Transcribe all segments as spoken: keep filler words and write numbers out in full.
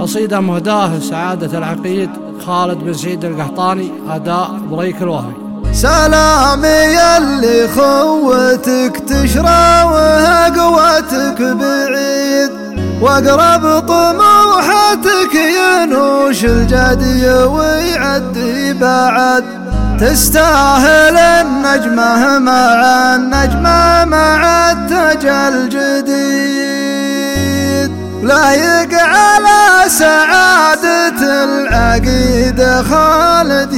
قصيدة مهداة لسعادة العقيد خالد بن سعيد القحطاني، أداء بريك الوهبي. سلامي يلي خوتك تشرى وقوتك بعيد، واقرب طموحتك ينوش الجدي ويعدي بعد، تستاهل النجمة مع النجمة مع التاج الجديد، لايق على سعادة العقيد خالد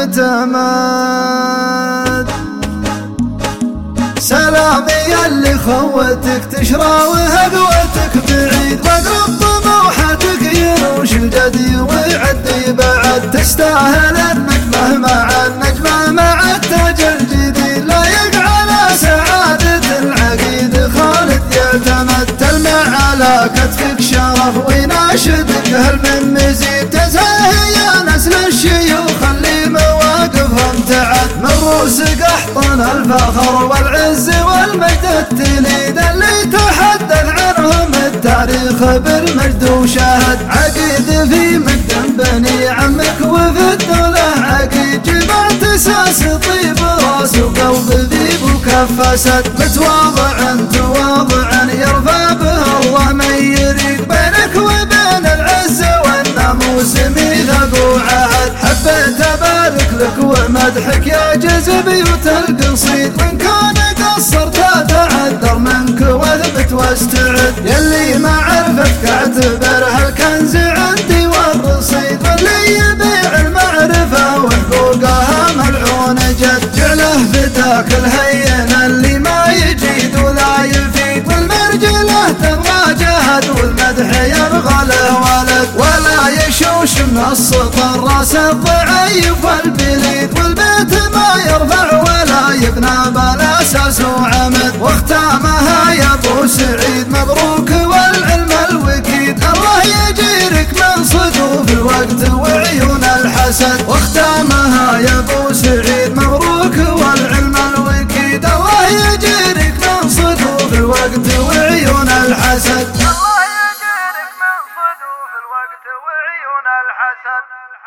يعتمد. سلامي يلي خوتك تشرى وهقوتك بعيد، واقرب طموحتك ينوش الجدي ويعدي بعد، تستاهل النجمة مع النجمة مع التاج الجديد، لايق على سعادة العقيد خالد يعتمد، تلمع على كتفك شرف ويناشدك هل من مزيد، تزاهي يا نسل الشيوخ اللي مواقفهم تعد، من روس قحطان الفخر والعز والمجد التليد، اللي تحدث عنهم التاريخ بالمجد وشاهد، عقيد في مقدم بني عمك وفي الدولة عقيد، جمعت اساس طيب راس وقلب ذيب وكف اسد، متواضع تواضع يرفع به الله من يريد، بينك وبين العز والناموس ميثاق وعهد، حبيت ابارك لك ومدحك يعجز بيوت القصيد، وان كان قصرت اتعذر منك واثبت واستعد، يلي معرفتك اعتبرها الكنز عندي والرصيد، واللي يبيع المعرفة وحقوقها ملعون جد، جعله فتاك الهين اللي ما يجيد ولا يفيد، والمرجله تبغى جهد والمدح يبغى له ولد، ولا يشوش من السطر راس الضعيف والبليد، والبيت ما يرفع ولا يبنى بلا اساس وعمد، واختامها يا ابو سعيد مبروك والعلم الوكيد، الله يجيرك من صدوف الوقت وعيون الحسد، واختامها يا ابو سعيد مبروك والعلم الوكيد، الله يجيرك من صدوف الوقت وعيون الحسد، الله يجيرك من صدوف الوقت وعيون الحسد.